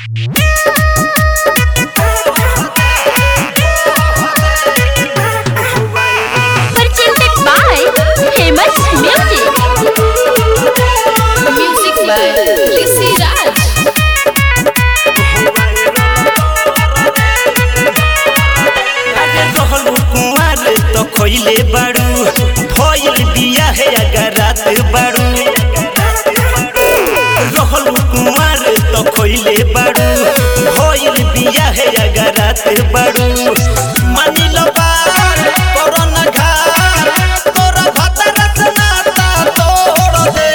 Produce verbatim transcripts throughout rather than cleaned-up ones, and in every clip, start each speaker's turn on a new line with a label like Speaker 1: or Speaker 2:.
Speaker 1: खोइले बाड़ू भइल बिया है अगर रात बाड़ू रहल कुमार तो खोइले बाड़ू भइल बिया है अगर रात बाड़ू मानी लो बार कोरोना घार तोरा भतर नाता तोड़ दे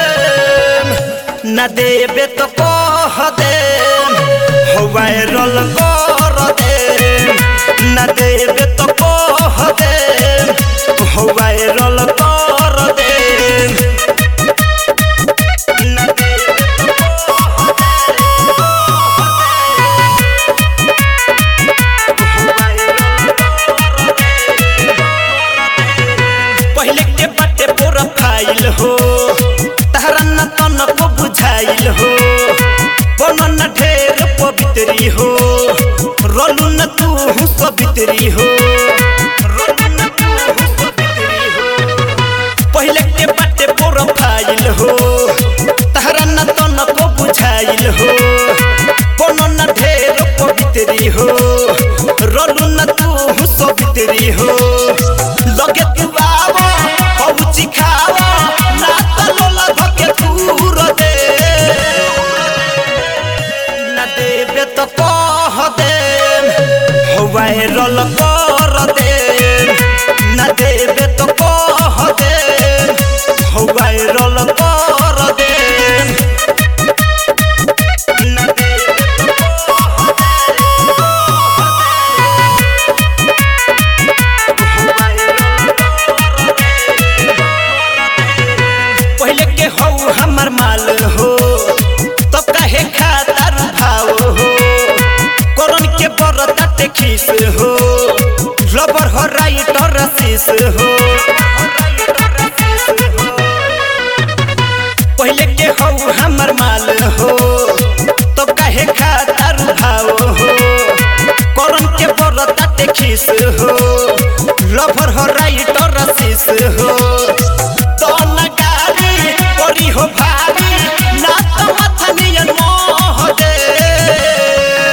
Speaker 1: ना देबे तो कह दे हो वायरल कर दे ना देबे तो कह दे हो वायरल कर दे ना देबे तो पहले के बाटे प्रोफाइल हो तारा न तन को बुझाइल हो बनन ढेर पवित्री हो रोलू न तू सवित्री हो रोलू न तू सवित्री हो पहले के बाटे प्रोफाइल हो तारा न तन को बुझाइल हो बनन ढेर पवित्री हो रोलू न तू सवित्री हो लगे तू आवा पहुंची खावा ना तलोला धके पूर दे ना देबे तो कह दे हो वायरल कर दे ना देबे तो कह दे हो वायरल कर दे ना देबे तो पहले के हो हमर माल हो तो कहे खातर भाव हो कोरन के बरदाते खीस हो रबर हो राइटर शीस हो पहले के हो हमर माल हो तो कहे खातर भाव हो कोरन के बरदाते खीस हो रबर हो राइटर शीस हो तो नगारी परी हो भारी ना तो मथनियन मोह दे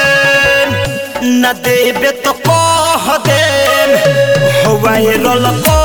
Speaker 1: ना देबे तो कह दे हो वायरल